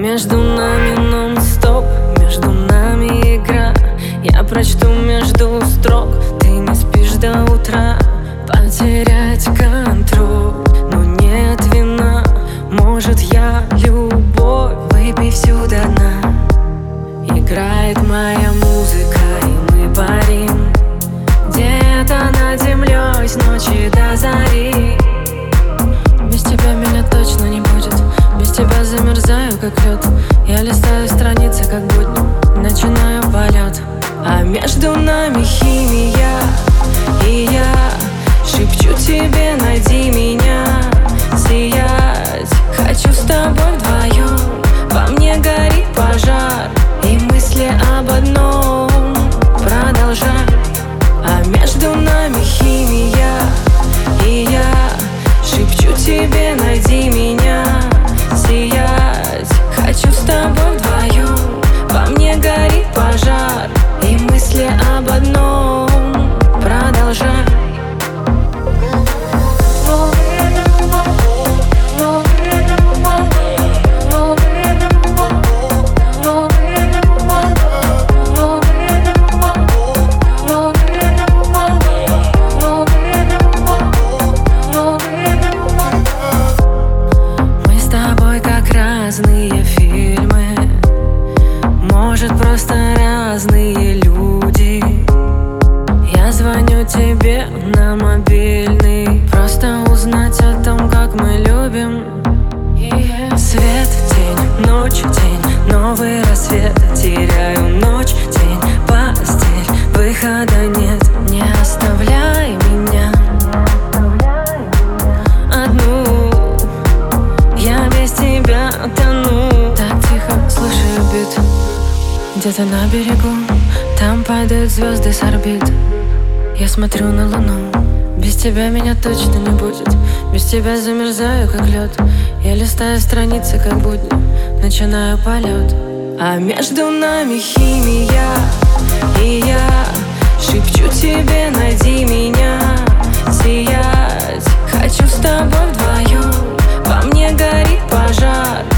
между нами нон-стоп, между нами игра. Я прочту между строк, ты не спишь до утра. Потерять контроль, но нет вина. Может, я любовь, выпей всю до дна. Играет моя музыка, и мы парим где-то над землей с ночи до зари. Без тебя меня точно не будет, без тебя замерзаю, как лед. Я листаю страницы, как будни, начинаю полет. А между нами химия, и я шепчу тебе: найди меня. Сиять хочу с тобой вдвоем, во мне горит пожар, и мысли об одном продолжай. А между нами химия, и я шепчу тебе: найди меня. Сиять хочу с тобой вдвоем, во мне горит пожар, и мысли об одном продолжай. Разные фильмы, может, просто разные люди. Я звоню тебе на мобильный, просто узнать о том, как мы любим. Свет, тень, ночь, тень, новый рассвет. Теряю ночь, тень, постель, выхода нет. Не оставляй меня одну, я без тебя тону. Так тихо, слышу бит где-то на берегу, там падают звезды с орбит. Я смотрю на луну, без тебя меня точно не будет. Без тебя замерзаю, как лед. Я листаю страницы, как будни, начинаю полет. А между нами химия, и я шепчу тебе: найди меня. Сиять хочу с тобой вдвоем, во мне горит пожар,